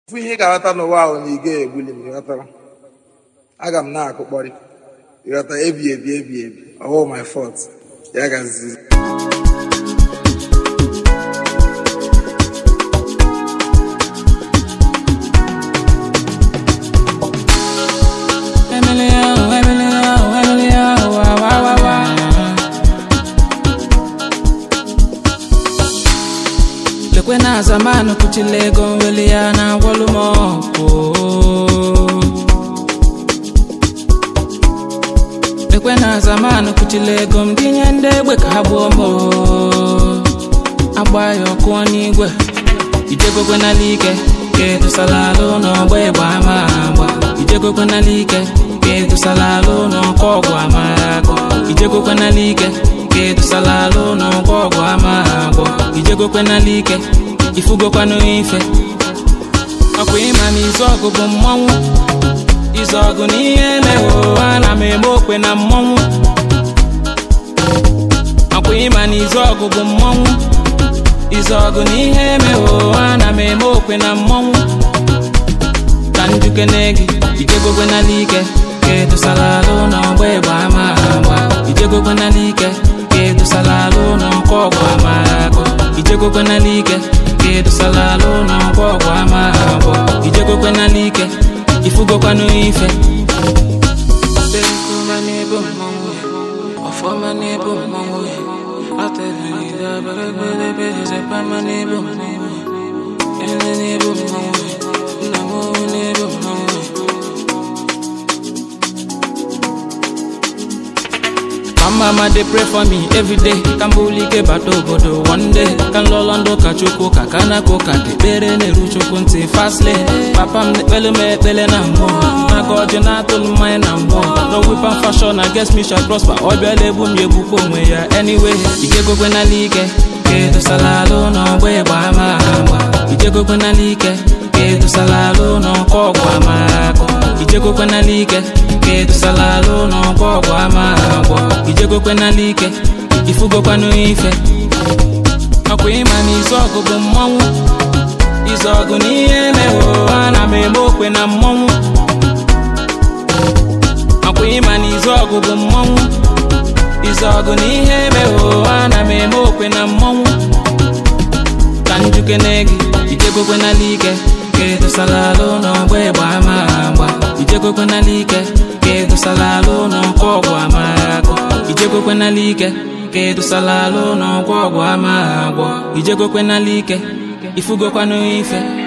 Ofu ihe ga-aghọta n'ụwa ahụ na ị ga-egbuli m ịghọtara. Aga m na-akụkpọrị ịghọta ebi ọwụ my fault ya gazizi. Lekwena zamanu kuchilego wele ya na wolumo Lekwena zamanu kuchilego mdinye ndegwe kabuomo Agbayo kwa n'igwe Ijego kwena like Ketu salalo no bweba amagwa Ijego kwena like Ketu salalo no kogwa amagwa Ijego kwena like Ketu salalo no kogwa amagwa Ijego kwena like Ifugo kwanu ife Akwima mizogu bu mmonwu Izogu niye meho Ana memokwe na mmonwu Akwima nizogu bu mmonwu Izogu niye meho Ana memokwe na mmonwu Kanjuke negi Ijego kwena like Ketu salalo no bweba amagwa Ijego kwena like Ketu salalo no kogwa amagwa Ijego kwena like Ketu salalo no kogwa amagwa Ijego kwena like Ifugo kwanu ife Dekuma nebo mongwe Ofoma nebo mongwe Aterida bere Zepa manebo mongwe Ene nebo mongwe Namo nebo mongwe Mama they pray for me every day. Kambuli ke bato bodo one day. Kan lolando kachuko kakana ko kake bere ne rucho kunti fast lane. Papa me pele na mo. Na God you na tol my na mo. No whip and fashion I guess me shall prosper. Obele bum ye buko mwe ya anyway. Ijego kwena like Ketu salalo no bweba amagwa. Ijego kwena like Ketu salalo no kogwa amagwa. Ijego kwena like Ketu salalo no kogwa amagwa Ijego kwena like Ifugo kwanu ife Akwima nizogu bu mmonwu Izogu niye meho Ana memokwe na mmonwu Akwima nizogu bu mmonwu Izogu niye meho Ana memokwe na mmonwu Kanjuke negi Ijego kwena like Ketu salalo no bweba amagwa Ijego kwena like Ketu salalo no kogwa amagwa Ijego kwena like Ketu salalo no kogwa amagwa Ijego kwena like Ifugo kwanu ife